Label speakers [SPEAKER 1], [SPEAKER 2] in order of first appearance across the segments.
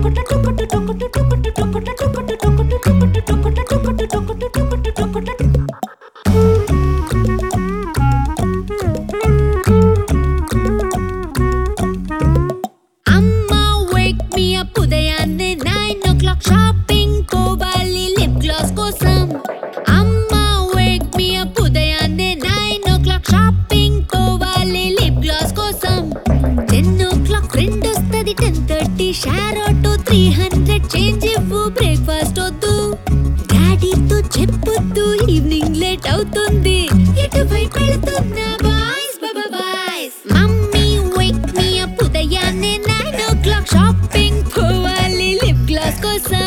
[SPEAKER 1] share auto 300 change ఇవ్వు breakfast వద్దు డాడీతో చెప్పొద్దు ఈవినింగ్ లేట్ అవుతుంది ఎటువైపు వెళ్తున్నా boys boys mummy wake me up ఉదయాన్నే 9 o'clock షాపింగ్ పోవాలి లిప్ గ్లాస్ కోసం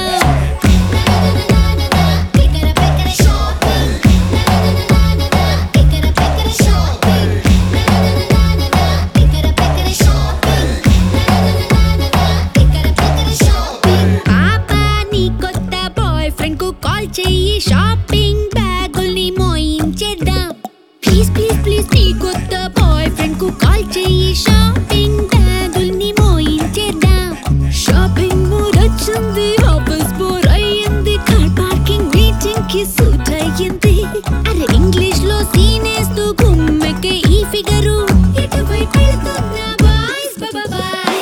[SPEAKER 1] చెయ్యి షాపింగ్ బ్యాగుల్ని మోయించేద్దాం ప్లీజ్ ప్లీజ్ ప్లీజ్ నీ కొత్త బాయ్ ఫ్రెండ్ కు కాల్ చెయ్యి షాపింగ్ బ్యాగుల్ని మోయించేద్దాం షాపింగ్ మూడ్ వచ్చింది ఆఫీస్ బోర్ అయ్యింది కార్ పార్కింగ్ మీటింగ్ కి సూట్ అయ్యింది అరే ఇంగ్లీష్ లో సీనేస్తూ గుమ్మెకే ఈ ఫిగరు ఎటువైపు వెళ్తున్నా బాయ్స్ బాయ్స్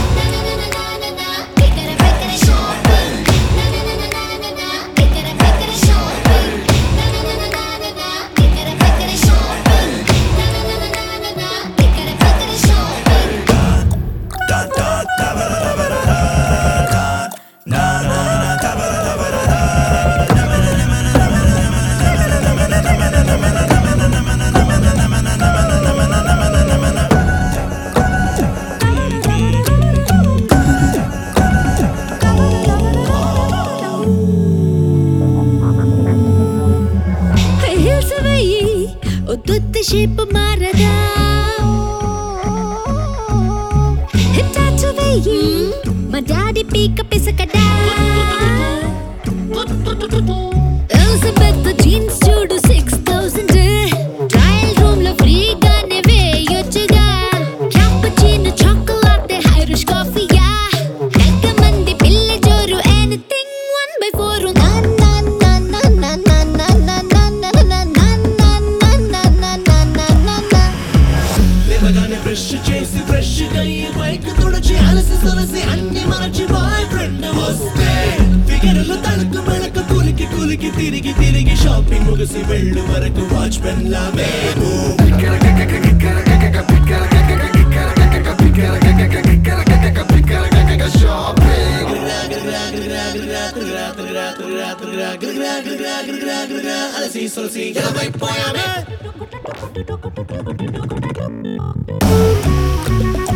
[SPEAKER 1] ఒత్తుత్తి షేప్ మారదా టాటూ వేయి మా డాడీ పీక పిసకడా ఎలిజబెత్ జీన్స్ చూడు 6000 ట్రయల్ రూమ్ లో ఫ్రీగానే వేయొచ్చుగా క్యాపుచినో చాకోలాటే ఐరిష్ కాఫీయా ఎంతమంది పిల్ల జోరు ఎనీథింగ్ 1/4
[SPEAKER 2] చేసి ఫ్రెష్ గా ఈ బైక్ తుడిచి అలసి సొలసి అన్ని మరచి బాయ్ ఫ్రెండ్ వస్తే ఫిగర్లు తలకు మెడకు కులికి తిరిగి తిరిగి షాపింగ్ ముగిసి వెళ్ళు వరకు వాచ్ పెన్ లా వేగు అలసి సొలసి గలవైపోయామే